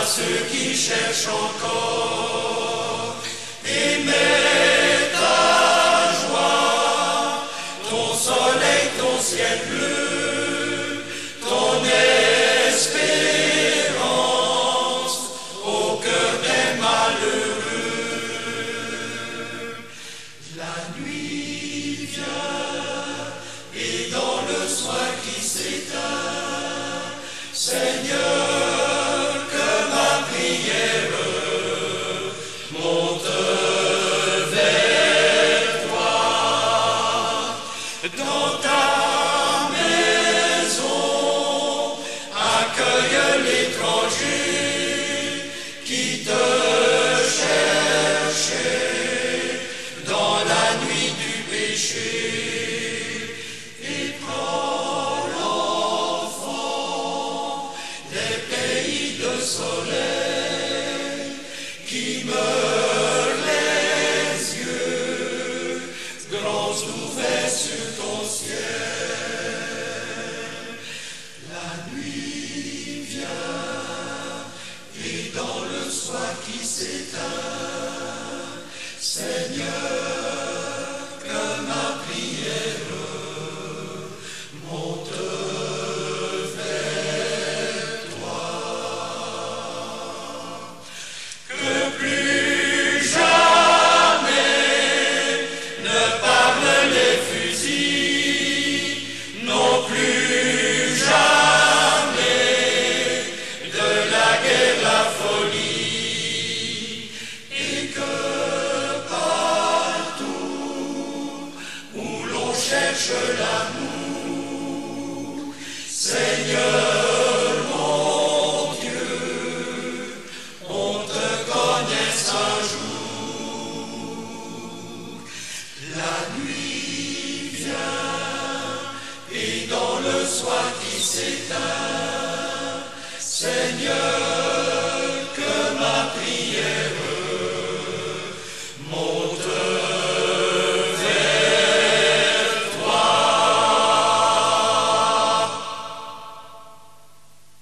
ceux qui cherchent encore. Et mets ta joie, ton soleil, ton ciel bleu, ton espérance au cœur des malheureux. La nuit vient et dans le soir qui s'éteint, Seigneur, que ma prière monte vers toi. Dans ta maison, accueille l'étranger qui te cherchait dans la nuit du péché. Et prends l'enfant des pays de soleil qui meurt les yeux grands ouverts sur ton ciel. La nuit vient et dans le soir qui s'éteint, Seigneur, que ma prière monte vers toi. Que plus jamais ne parlent les fusils, non plus jamais de la guerre, la folie, et que partout où l'on cherche l'amour, Seigneur mon Dieu, on te connaisse un jour. La nuit vient et dans le soir qui s'éteint, Seigneur,